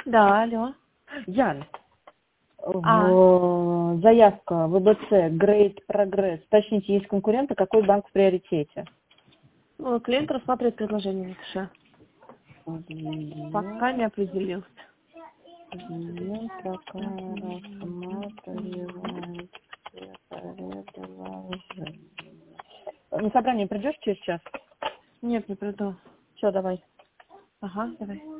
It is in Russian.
Да, алло. Ян, А, заявка ВБЦ Great Progress. Уточните, есть конкуренты, какой банк в приоритете? ну, клиент рассматривает предложение, напиши. Пока не определился. Клиент пока рассматривает предложение. На собрание придешь через час? Нет, не приду. Все, давай. Ага, давай.